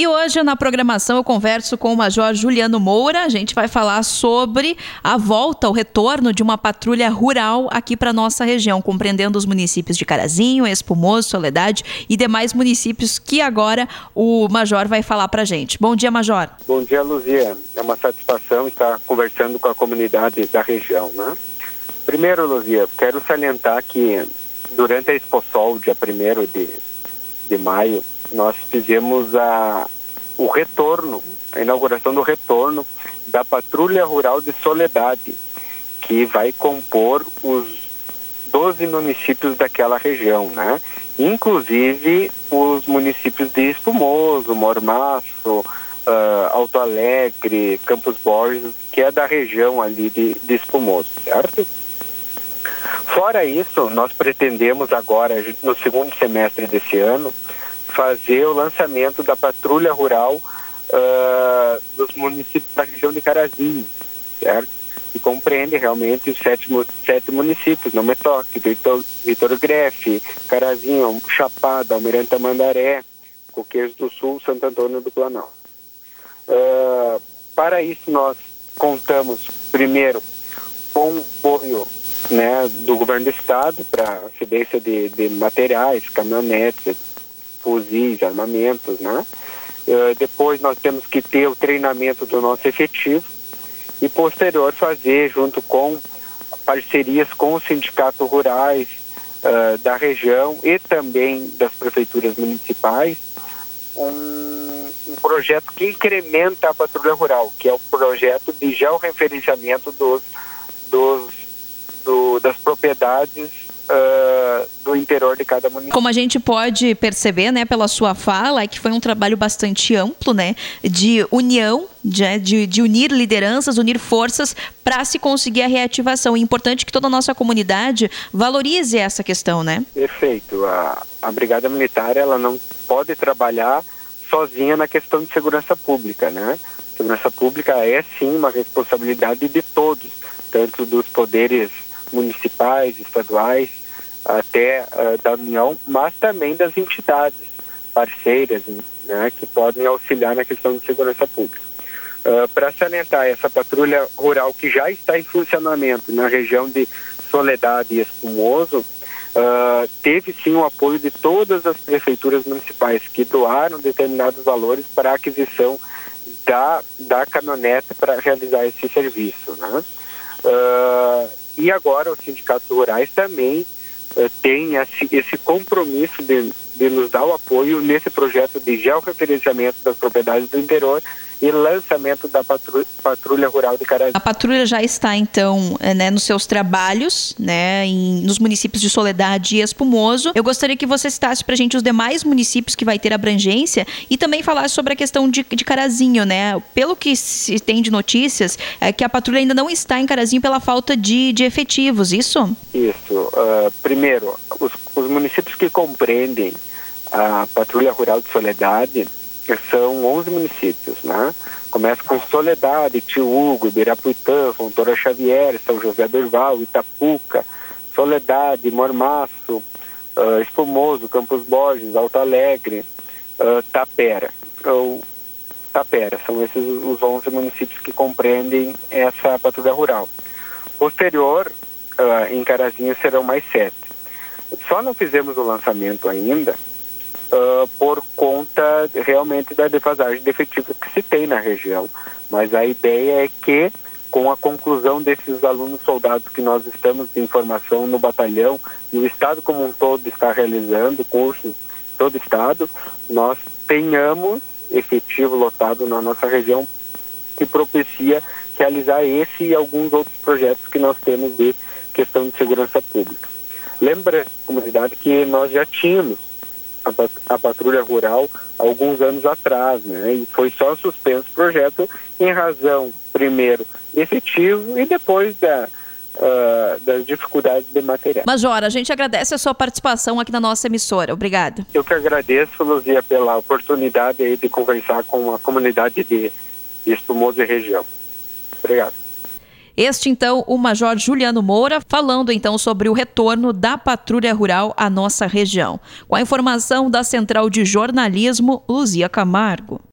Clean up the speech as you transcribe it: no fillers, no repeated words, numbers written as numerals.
hoje na programação eu converso com o Major Juliano Moura. A gente vai falar sobre a volta, o retorno de uma patrulha rural aqui para nossa região, compreendendo os municípios de Carazinho, Espumoso, Soledade e demais municípios que agora o Major vai falar para a gente. Bom dia, Major. Bom dia, Luzia. É uma satisfação estar conversando com a comunidade da região, né? Primeiro, Luzia, quero salientar que durante a Exposol, dia 1º de maio, nós fizemos a inauguração do retorno da Patrulha Rural de Soledade, que vai compor os 12 municípios daquela região, né? Inclusive os municípios de Espumoso, Mormaço, Alto Alegre, Campos Borges, que é da região ali de Espumoso, certo? Fora isso, nós pretendemos agora, no segundo semestre desse ano, fazer o lançamento da Patrulha Rural dos municípios da região de Carazinho, certo? Que compreende realmente os sete municípios, Nometoque, Vitor Grefe, Carazinho, Chapada, Almirante Tamandaré, Coqueiros do Sul, Santo Antônio do Planalto. Para isso nós contamos primeiro com o apoio, né, do governo do estado para cedência de materiais, caminhonetes, fuzis, armamentos, né? Depois nós temos que ter o treinamento do nosso efetivo e posterior fazer, junto com parcerias com os sindicatos rurais da região e também das prefeituras municipais, um projeto que incrementa a patrulha rural, que é o projeto de georreferenciamento das propriedades do interior de cada município. Como a gente pode perceber, né, pela sua fala, é que foi um trabalho bastante amplo, né, de união, de unir lideranças, unir forças para se conseguir a reativação. É importante que toda a nossa comunidade valorize essa questão, né? Perfeito. A Brigada Militar, ela não pode trabalhar sozinha na questão de segurança pública, né? Segurança pública é sim uma responsabilidade de todos, tanto dos poderes municipais, estaduais, até da União, mas também das entidades parceiras, né, que podem auxiliar na questão de segurança pública. Para salientar, essa patrulha rural que já está em funcionamento na região de Soledade e Espumoso, teve sim o apoio de todas as prefeituras municipais que doaram determinados valores para a aquisição da caminhonete para realizar esse serviço, né? E agora os sindicatos rurais também têm esse compromisso de nos dar o apoio nesse projeto de georreferenciamento das propriedades do interior e lançamento da Patrulha Rural de Carazinho. A patrulha já está, então, né, nos seus trabalhos, né, nos municípios de Soledade e Espumoso. Eu gostaria que você citasse para a gente os demais municípios que vai ter abrangência e também falasse sobre a questão de Carazinho, né? Pelo que se tem de notícias, é que a patrulha ainda não está em Carazinho pela falta de efetivos, isso? Isso. Primeiro, os municípios que compreendem a Patrulha Rural de Soledade são 11 municípios, né? Começa com Soledade, Tio Hugo, Ibirapuitã, Fontoura Xavier, São José do Herval, Itapuca, Soledade, Mormaço, Espumoso, Campos Borges, Alto Alegre, Tapera. São esses os 11 municípios que compreendem essa patrulha rural. Posterior, em Carazinho serão mais 7. Só não fizemos o lançamento ainda por conta realmente da defasagem de efetivo que se tem na região. Mas a ideia é que, com a conclusão desses alunos soldados que nós estamos em formação no batalhão e o Estado como um todo está realizando cursos, todo o Estado, nós tenhamos efetivo lotado na nossa região que propicia realizar esse e alguns outros projetos que nós temos de questão de segurança pública. Lembra, comunidade, que nós já tínhamos a patrulha rural alguns anos atrás, né? E foi só suspenso o projeto em razão, primeiro, efetivo e depois das dificuldades de material. Major, a gente agradece a sua participação aqui na nossa emissora. Obrigada. Eu que agradeço, Luzia, pela oportunidade aí de conversar com a comunidade de Espumoso e região. Obrigado. Este, então, o Major Juliano Moura, falando, então, sobre o retorno da Patrulha Rural à nossa região. Com a informação da Central de Jornalismo, Luzia Camargo.